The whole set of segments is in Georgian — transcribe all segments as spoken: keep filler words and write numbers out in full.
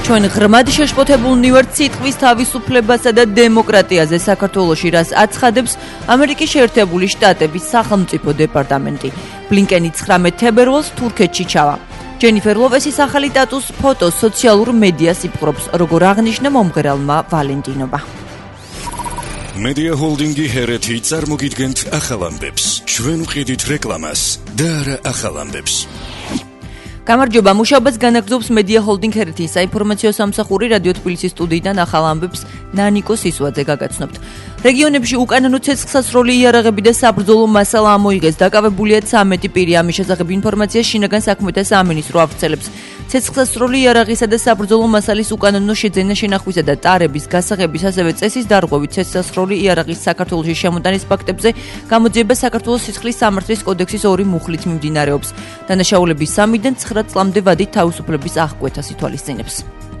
ჩვენ ღრმად შეშფოთებულნი ვართ სიტყვის თავისუფლებასა და დემოკრატიაზე საქართველოში, რაც აცხადებს ამერიკის შეერთებული შტატების სახელმწიფო დეპარტამენტი. ბლინკენი ცხრამეტ თებერვალს თურქეთში ჩავა. ჯენიფერ ლოპესის ახალი ტატუს ფოტო სოციალურ მედიას იპყრობს, როგორ აღნიშნა მომღერალმა ვალენტინობა. Media Holdingi ჰერეთი წარმოგიდგენთ ახალ ამბებს. ჩვენ ვყიდით რეკლამას და არა ახალ ამბებს. გამარჯობა, მუშაობას განაგრძობს Media Holding ჰერეთის საინფორმაციო სამსახური რადიო თბილისის სტუდიიდან ახალ ამბებს ნანიკო სისვაძე გაგაცნობთ. რეგიონებში უკანონო ცეცხლსასროლი იარაღები და საბრძოლო მასალა ამოიღეს. დაკავებულია ცამეტი პირი. ამის შესახებ ინფორმაციას შინაგან საქმეთა სამინისტრო ავრცელებს. ცეცხლსასროლი იარაღისა და საბრძოლო მასალის უკანონო შეძენა, შენახვისა და ტარების გასაღების, ასევე წესის დარღვევით ცეცხლსასროლი იარაღის საქართველოში შემოტანის ფაქტებზე გამოძიება საქართველოს სისხლის სამართლის კოდექსის ორი მუხლით მიმდინარეობს. დანაშაულების სამიდან ცხრა წლამდე ვადით თავისუფლების აღკვეთას ითვალისწინებს.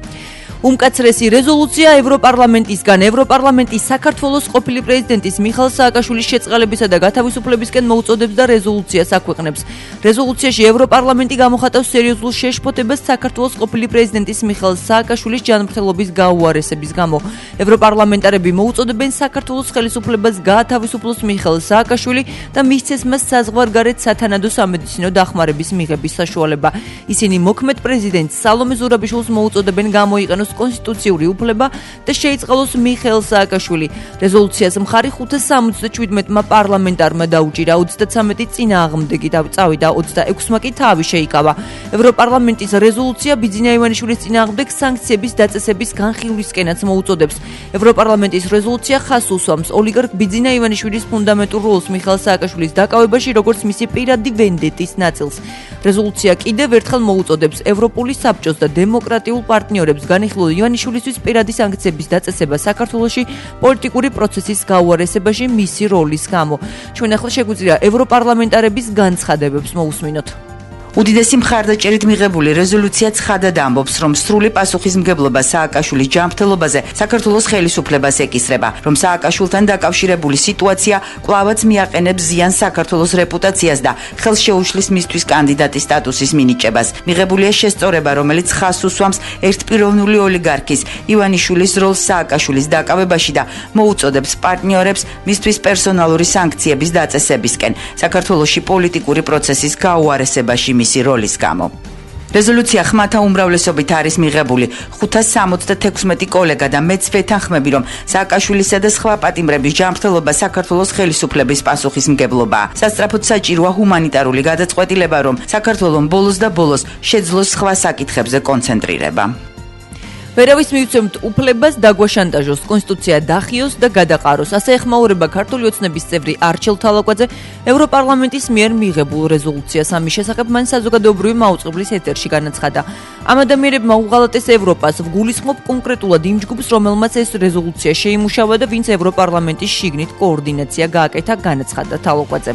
უმკაცრესი რეზოლუცია ევროპარლამენტისგან. ევროპარლამენტი საქართველოს ყოფილი პრეზიდენტის მიხაილ სააკაშვილის შეწყალებისა და გათავისუფლებისკენ მოუწოდებს და რეზოლუციას აქვეყნებს. რეზოლუციაში ევროპარლამენტი გამოხატავს სერიოზულ შეშფოთებას საქართველოს ყოფილი პრეზიდენტის მიხაილ სააკაშვილის ჯანმრთელობის გაუარესების გამო. ევროპარლამენტარები მოუწოდებენ საქართველოს ხელისუფლებას გაათავისუფლოს მიხაილ სააკაშვილი და მისცეს მას საზღვარგარეთ სათანადო სამედიცინო დახმარების მიღების საშუალება. ისინი მოქმედ პრეზიდენტს სალომე ზურაბიშვილს მოუწოდებენ გამოიყენოს კონსტიტუციური უფლება და შეიწყალოს მიხაილ სააკაშვილი. რეზოლუციას მხარი ხუთას სამოცდაჩვიდმეტმა პარლამენტარმა დაუჭირა, ოცდაცამეტი წინააღმდეგი წავიდა, ოცდაექვსმა კი თავი შეიკავა. ევროპარლამენტის რეზოლუცია ბიძინა ივანიშვილის წინააღმდეგ სანქციების დაწესების განხილვისკენაც მოუწოდებს. ევროპარლამენტის რეზოლუცია ხაზს უსვამს ოლიგარქ ბიძინა ივანიშვილის ფუნდამენტურ როლს მიხაილ სააკაშვილის დაკავებაში, როგორც მისი პირადი ვენდეტის ნაწილს. რეზოლუცია კიდევ ერთხელ მოუწოდებს ევროპული საბჭოს და დემოკრატიულ პარტნიორებს განიხილონ ივანიშვილისთვის პირადი სანქციების დაწესება საქართველოში პოლიტიკური პროცესის გაუარესებაში მისი როლის გამო. ჩვენ ახლა შეგვიძლია ევროპარლამენტარების განცხადებებს მოусმინოთ. უდიდესი მხარდაჭერით მიღებული რეზოლუცია ცხადად ამბობს, რომ სრული პასუხისმგებლობა სააკაშვილის ჯანმრთელობაზე საქართველოს ხელისუფლებას ეკისრება, რომ სააკაშვილთან დაკავშირებული სიტუაცია კვლავაც მიაყენებს ზიანს საქართველოს რეპუტაციას და ხელს შეუშლის მისთვის კანდიდატის სტატუსის მინიჭებას. მიღებულია შესწორება, რომელიც ხაზს უსვამს ერთპიროვნული ოლიგარქის ივანიშვილის როლს სააკაშვილის დაკავებაში და მოუწოდებს პარტნიორებს მისთვის პერსონალური სანქციების დაწესებისკენ საქართველოში პოლიტიკური პროცესის გაუარესებაში მისი როლის გამო. რეზოლუცია ხმათა უმრავლესობით არის მიღებული. ხუთას სამოცდათექვსმეტი კოლეგა და მეც ვეთანხმები, რომ სააკაშვილისა და სხვა პატიმრების ჯანმრთელობა საქართველოს ხელისუფლების პასუხისმგებლობაა. სასწრაფოდ საჭიროა ჰუმანიტარული გადაწყვეტილება, რომ საქართველოს ბოლოს და ბოლოს შეძლოს სხვა საკითხებზე კონცენტრირება. ვერავის მივცემთ უფლებას დაგვაშანტაჟოს, კონსტიტუცია დახიოს და გადაყაროს. ასე ეხმაურება ქართული ოცნების წევრი არჩილ თალაკვაძე ევროპარლამენტის მიერ მიღებულ რეზოლუციას. ამის შესახებ მან საზოგადოებრივი მაუწყებლის ეთერში განაცხადა. ამ ადამიანებმა უღალატეს ევროპას, ვგულისხმობ კონკრეტულად იმ ჯგუფს, რომელმაც ეს რეზოლუცია შეიმუშავა და ვინც ევროპარლამენტის შიგნით კოორდინაცია გააკეთა, განაცხადა თალაკვაძე.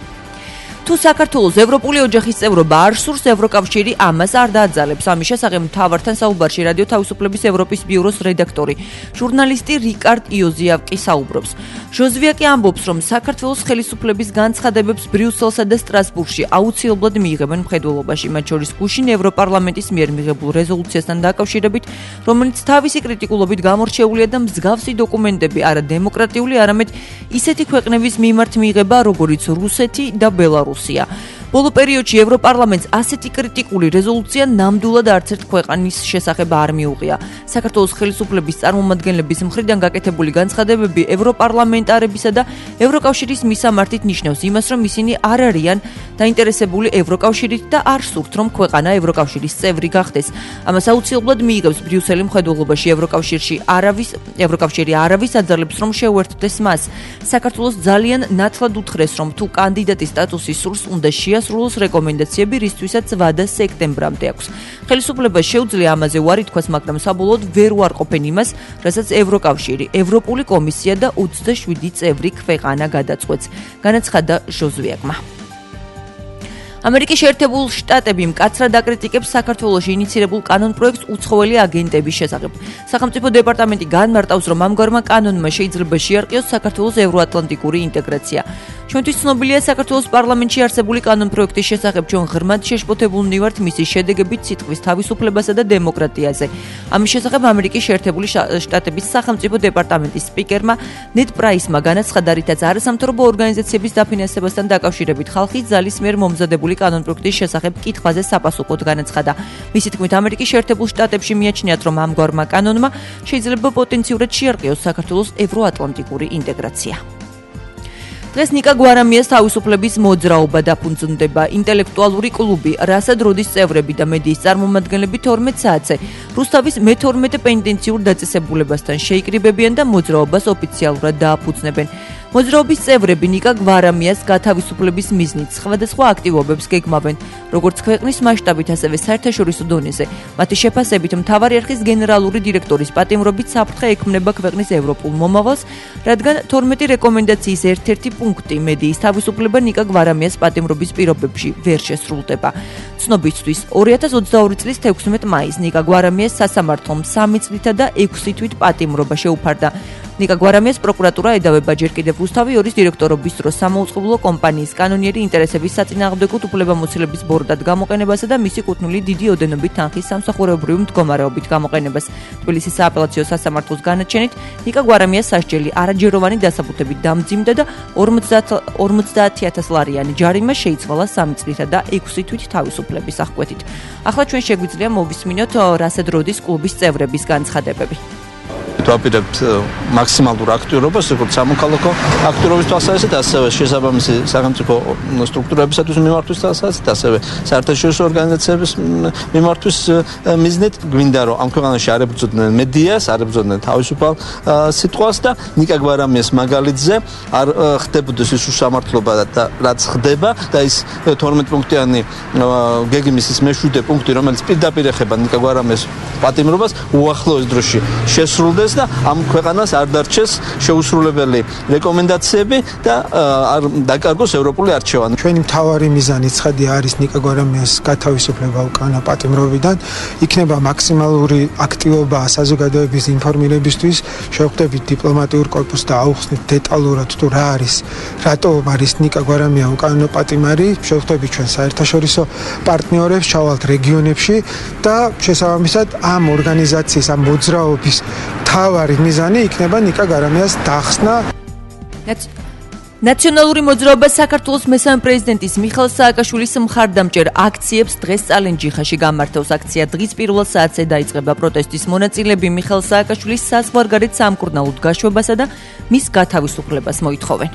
თუ საქართველოს ევროპული ოჯახის წევრობა არ სურს, ევროკავშირი ამას არ დააძალებს. ამის შესახებ მთავართან საუბარში რადიო თავისუფლების ევროპის ბიუროს რედაქტორი, ჟურნალისტი რიკარდ იოზიავკი საუბრობს. ჟოზვიაკი ამბობს, რომ საქართველოს ხელისუფლების განცხადებებს ბრიუსელსა და სტრასბურგში აუცილებლად მიიღებენ მხედველობაში, მათ შორის გუშინ ევროპარლამენტის მიერ მიღებულ რეზოლუციასთან დაკავშირებით, რომელიც თავისი კრიტიკულობით გამორჩეულია და მსგავსი დოკუმენტები არა დემოკრატიული, არამედ ისეთი ქვეყნების მიმართ მიიღება, როგორიც რუსეთი და ბელარუსია. ბოლო პერიოდში ევროპარლამენტს ასეთი კრიტიკული რეზოლუცია ნამდვილად არც ერთ ქვეყნის შესახებ არ მიუღია. საქართველოს ხელისუფლების წარმომადგენლების მხრიდან გაკეთებული განცხადებები ევროპარლამენტარებისა და ევროკავშირის მისამართით ნიშნავს იმას, რომ ისინი არ არიან დაინტერესებული ევროკავშირით და არ სურთ, რომ ქვეყანა ევროკავშირის წევრი გახდეს. ამას აუცილებლად მიიღებს ბრიუსელი მხედველობაში. ევროკავშირში არავის ევროკავშირი არავის აძალებს, რომ შეუერთდეს მას. საქართველოს ძალიან ნათლად უთხრეს, რომ თუ კანდიდატის სტატუსი სურს, უნდა შეასრულოს რეკომენდაციები, რისთვისაც ვადა სექტემბრამდე აქვს. ხელისუფლებას შეუძლია ამაზე უარი თქვას, მაგრამ საბოლოოდ ვერ უარყოფენ იმას, რასაც ევროკავშირი, ევროპული კომისია და ოცდაშვიდი წევრი ქვეყანა გადაწყვეტს, განაცხადა ჟოზვიაკმა. ამერიკის შეერთებულ შტატები მკაცრად აკრიტიკებს საქართველოში ინიცირებულ კანონპროექტს უცხოელი აგენტების შესახებ. სახელმწიფო დეპარტამენტი განმარტავს, რომ ამგვარმა კანონმა შეიძლება შეარყიოს საქართველოს ევროატლანტიკური ინტეგრაცია. ჩვენთვის ცნობილია საქართველოს პარლამენტში არსებული კანონპროექტის შესახებ ჩვენ ღრმად შეშფოთებულნი ვართ მისი შედეგებით სიტყვის თავისუფლებასა და დემოკრატიაზე. ამის შესახებ ამერიკის შეერთებული შტატების სახელმწიფო დეპარტამენტის სპიკერმა ნედ პრაისმა განაცხადა, რითაც არასამთავრობო ორგანიზაციების დაფინანსებასთან დაკავშირებით ხალხის ძალის მიერ მომზადებული კანონპროექტის შესახებ კითხვაზე საპასუხოდ განაცხადა. მისი თქმით, ამერიკის შეერთებულ შტატებში მიაჩნიათ, რომ ამგვარმა კანონმა შეიძლება პოტენციურად შეარყიოს საქართველოს ევროატლანტიკური ინტეგრაცია. დღეს ნიკა გვარამიას თავისუფლების მოძრაობა დაფუძნდება. ინტელექტუალური კლუბი, რასად როდის წევრები და მედიის წარმომადგენლები თორმეტ საათზე რუსთავის მეთორმეტე პენტენციურ დაწესებულებასთან შეიკრიბებიან და მოძრაობას ოფიციალურად დააფუძნებენ. მოძრაობის წევრები ნიკა გვარამიას გათავისუფლების მიზნით სხვადასხვა აქტივობებს გეგმავენ, როგორც ქვეყნის მასშტაბით, ასევე საერთაშორისო დონეზე. მათი შეფასებით, მთავარი არხის გენერალური დირექტორის პატიმრობით საფრთხე ექმნება ქვეყნის ევროპულ მომავალს, რადგან თორმეტი რეკომენდაციის ერთ-ერთი პუნქტი მედიის თავისუფლება ნიკა გვარამიას პატიმრობის პირობებში ვერ შესრულდება. ცნობისთვის, ორი ათას ოცდაორი წლის თექვსმეტ მაისს ნიკა გვარამიას სასამართლომ სამი წლითა და ექვსი თვით პატიმრობა შეუფარდა. ნიკა გვარამიას პროკურატურა ედავება ჯერ კიდევ რუსთავი ორის დირექტორობის დროს სამოუწყებლო კომპანიის კანონიერი ინტერესების საწინააღმდეგოდ უფლებამოსილების ბორდად გამოყენებასა და მისი კუთვნილი დიდი ოდენობით თანხის სამსახურებრივი მდგომარეობით გამოყენებას. თბილისის სააპელაციო სასამართლოს განაჩენით, ნიკა გვარამიას სასჯელი არაჯეროვანი დასაბუთებით დამძიმდა და ორმოცდაათი ათას ლარიანი ჯარიმა შეიცვალა სამი წლითა და ექვსი თვით თავისუფლების აღკვეთით. ახლა ჩვენ შეგვიძლია მოვისმინოთ რასად როდის კლუბის წევრების განცხადებები. ვაპირებთ მაქსიმალურ აქტიურობას, როგორც სამოქალაქო აქტიურობის თვალსაზრისით, ასევე შესაბამისი სახელმწიფო სტრუქტურებისათვის მიმართვის თვალსაზრისით, ასევე საერთაშორისო ორგანიზაციების მიმართვის მიზნით. გვინდა რომ ამ ქვეყანაში არ ებრძოდნენ მედიას, არ ებრძოდნენ თავისუფალ სიტყვას და ნიკა გვარამიას მაგალითზე არ ხდებოდეს ის უსამართლობა და რაც ხდება და ის თორმეტ პუნქტიანი გეგმის ის მეშვიდე პუნქტი, რომელიც პირდაპირ ეხება ნიკა გვარამიას პატიმრობას, უახლოეს დროში შესრულდეს და ამ ქვეყანას არ დარჩეს შეუსრულებელი რეკომენდაციები და არ დაკარგოს ევროპული არჩევანი. ჩვენი მთავარი მიზანი ცხადია არის ნიკა გვარამიას გათავისუფლება უკანა პატიმრობიდან. იქნება მაქსიმალური აქტივობა საზოგადოების ინფორმირებისთვის, შევხვდებით დიპლომატიურ კორპუსს და აუხსნით დეტალურად თუ რა არის, რატო არის ნიკა გვარამია უკანონო პატიმარი, შევხვდებით ჩვენ საერთაშორისო პარტნიორებს, ჩავალთ რეგიონებში და შესაბამისად ამ ორგანიზაციის, ამ მოძრაობის თავარი მიზანი იქნება ნიკა გვარამიას დახსნა. ნაციონალური მოძრაობა საქართველოს მესამე პრეზიდენტის მიხეილ სააკაშვილის მხარდამჭერ აქციებს დღეს წალენჯიხაში გამართავს. აქცია დღის პირველ საათზე დაიწყება. პროტესტის მონაწილეები მიხეილ სააკაშვილის საზღვარგარეთ სამკურნალოდ გაშვებასა და მის გათავისუფლებას მოითხოვენ.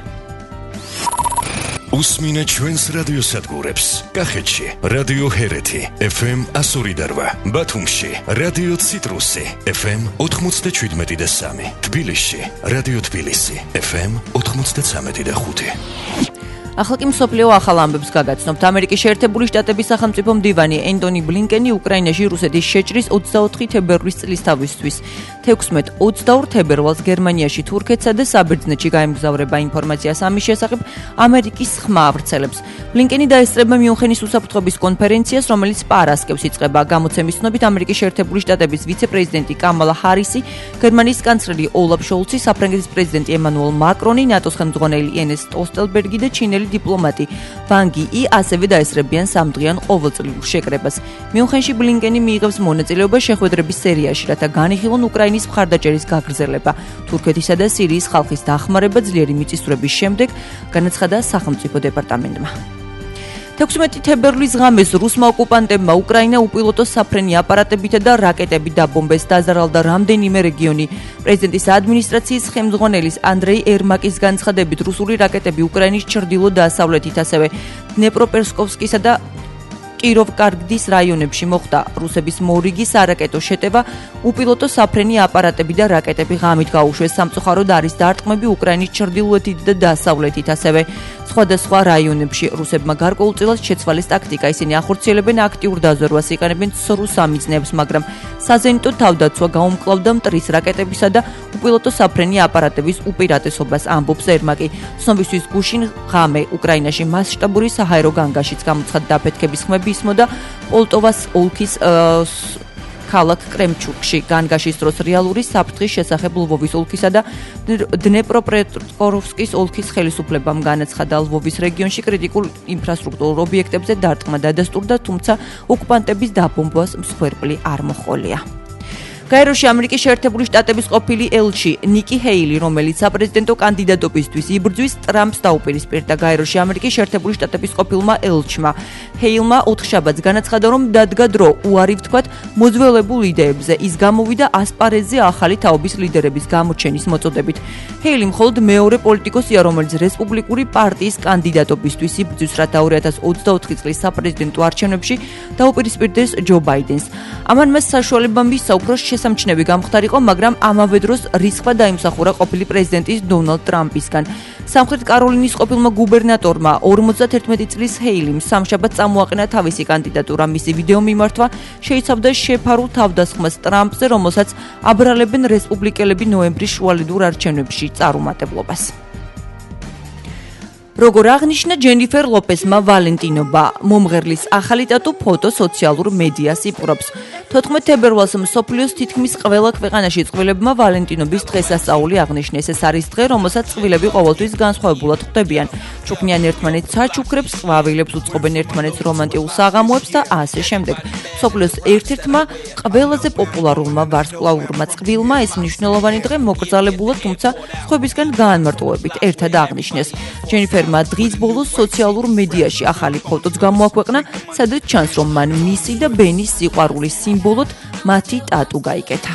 უსმინე ჩვენს რადიოსადგურებს. კახეთში რადიო ჰერეთი ეფ ემ εκατო ორი და რვა, ბათუმში რადიო ციტრუსი ეფ ემ ოთხმოცდაშვიდმეტი და სამი, თბილისში რადიო თბილისი ეფ ემ ოთხმოცდაცამეტი და ხუთი. ახლა კი მსოფლიო ახალ ამბებს გაგაცნობთ. ამერიკის შეერთებული შტატების სახელმწიფო მდივანი ენტონი ბლინკენი უკრაინაში რუსეთის შეჭრის ოცდაოთხი თებერვლის წლისთავისთვის თექვსმეტ ოცდაორ თებერვალს გერმანიაში თურქეთსა და საბერძნეთში გაემგზავრება ინფორმაციას ამის შესახებ ამერიკის ხმა ავრცელებს. ბლინკენი დაესწრება მიუნხენის უსაფრთხოების კონფერენციას, რომელიც პარასკევს იწყება. გამოცემის ცნობით ამერიკის შეერთებული შტატების ვიცე-პრეზიდენტი კამალა ჰარისი, გერმანიის კანცლერი ოლაფ შოლცი, საფრანგეთის პრეზიდენტი ემანუელ მაკრონი, ნატოს ხელმძღვანელი იენს სტოლტენბერგი და ჩინელი დიპლომატი ვან გი ასევე დაესწრებიან სამდღიან ყოველწლიურ შეკრებას. მიუნხენში ბლინკენი მიიღებს მონაწილეობას შეხვედრების სერიაში, რათა განიხილონ უკრაინის მხარდაჭერის გაგრძელება, თურქეთისა და სირიის ხალხის დახმარება ძლიერი მიწისძვრების შემდეგ, განაცხადა სახელმწიფო დეპარტამენტმა. თექვსმეტი თებერვლის ღამეს რუსმა ოკუპანტებმა უკრაინა უპილოტო საფრენი აპარატებითა და რაკეტებით დაბომბეს, დაზარალდა რამდენიმე რეგიონი. პრეზიდენტის ადმინისტრაციის ხელმძღვანელის ანდრეი ერმაკის განცხადებით, რუსული რაკეტები უკრაინის ჩრდილო-დასავლეთით, ასევე დნეპროპეტროვსკისა და კიროვკარგდის რაიონებში მოხდა. რუსების მორიგი სარაკეტო შეტევა, უპილოტო საფრენი აპარატები და რაკეტები ღამით გაუშვეს. სამწუხაროდ არის დარტყმები უკრაინის ჩრდილოეთით და დასავლეთით, ასევე სხვადასხვა რაიონებში. რუსებმა გარკვეულწილად შეცვალეს ტაქტიკა. ისინი ახორციელებენ აქტიურ დაზვერვას, იყენებენ ცრუ სამიზნეებს, მაგრამ საზენიტო თავდაცვა გაუმკლავდა მტრის რაკეტებისა და უპილოტო საფრენი აპარატების უპირატესობას, ამბობს ერმაკი. ცნობისთვის გუშინ ღამე უკრაინაში მასშტაბური საჰაერო განგაშიც გამოცხადდა დაფეთქების ხმები ისმოდა პოლტოვას ოლქის ქალაქ კრემჩუკში. განგაშის დროს რეალური საფრთხის შესახებ ლვოვის ოლქისა და დნეპროპეტროვსკის ოლქის ხელისუფლებამ განაცხადა. ლვოვის რეგიონში კრიტიკულ ინფრასტრუქტურულ ობიექტებზე დარტყმა დადასტურდა, თუმცა ოკუპანტების დაბომბვას მსხვერპლი არ მოჰყოლია. გაეროში ამერიკის შეერთებული შტატების ყოფილი ელჩი ნიკი ჰეილი, რომელიც საპრეზიდენტო კანდიდატობისთვის იბრძვის, ტრამპს დაუპირისპირდა. გაეროში ამერიკის შეერთებული შტატების ყოფილმა ელჩმა ჰეილმა ოთხშაბათს განაცხადა, რომ დადგა დრო უარი ვთქვათ მოძველებულ იდეებზე. ის გამოვიდა ასპარეზზე ახალი თაობის ლიდერების გამოჩენის მოწოდებით. ჰეილი მხოლოდ მეორე პოლიტიკოსია, რომელიც რესპუბლიკური პარტიის კანდიდატობისთვის იბრძვის, რათა ორი ათას ოცდაოთხი წლის საპრეზიდენტო არჩევნებში დაუპირისპირდეს ჯო ბაიდენს. ამან მას საშუალება მისცა უფრო შესამჩნევი გამხდარიყო, მაგრამ ამავე დროს რისხვა დაიმსახურა ყოფილი პრეზიდენტის დონალდ ტრამპისგან. სამხრეთ კაროლინის ყოფილმა გუბერნატორმა ორმოცდაერთმეტი წლის ჰეილიმ სამშაბათს წამოაყენა თავისი კანდიდატურა. მისი ვიდეო მიმართვა შეიცავდა შეფარულ თავდასხმას ტრამპზე, რომელსაც აბრალებენ რესპუბლიკელები ნოემბრის შუალედურ არჩევნებში წარუმატებლობას. როგორ აღნიშნა ჯენიფერ ლოპესმა ვალენტინობა, მომღერლის ახალი ტატუ ფოტო სოციალურ მედიას იპყრობს. თოთხმეტ თებერვალს მსოფლიოს თითქმის ყველა ქვეყანაში წყვილებმა ვალენტინობის დღესასწაული აღნიშნეს. ეს არის დღე, რომელსაც წყვილები ყოველთვის განსხვავებულად ხვდებიან. ჩუქნიან ერთმანეთს საჩუქრებს, ყვავილებს უწყობენ ერთმანეთს რომანტიულ საღამოებს და ასე შემდეგ. მსოფლიოს ერთ-ერთმა ყველაზე პოპულარულმა ვარსკვლავურმა წყვილმა ეს მნიშვნელოვანი დღე მოკრძალებულად, თუმცა სხვებისგან გაანმარტოვებით ერთად აღნიშნეს. ჯენიფერმა დღის ბოლოს სოციალურ მედიაში ახალი ფოტოც გამოაქვეყნა, სადაც ჩანს, რომ მან მისი და ბენის სიყვარულის სიმბოლოდ მათი ტატუ გაიკეთა.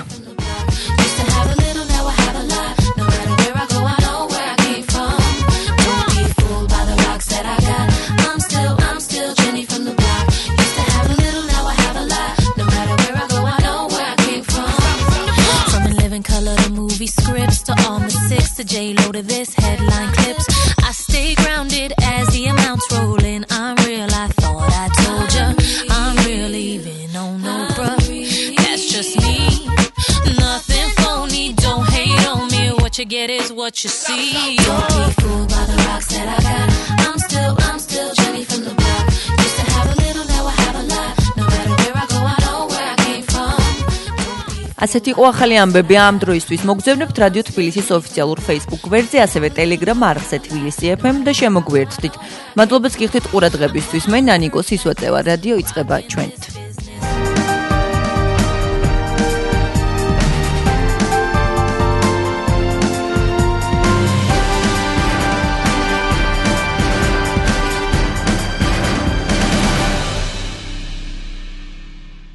Scripts to all the six to J-Lo to this headline clips. I stay grounded as the amounts roll in. I'm real, I thought I told ya. I'm real even on Oprah. That's just me. Nothing phony, don't hate on me. What you get is what you see. Don't be fooled by the rocks that I got. I'm still, I'm still Jenny from the block. Used to have a little, now I have a lot. No matter where I go, I know where I came from. ასეთი იყო ახალი ამბები ამ დროისთვის. მოგძევნებთ რადიო თბილისის ოფიციალურ Facebook გვერდზე, ასევე Telegram არხზე თბილისი ეფ ემ და შემოგვიერთდით. მადლობაც გიხდით ყურადღებისთვის. მე ნანიკო სისვაწევა, რადიო იწყება ჩვენთ.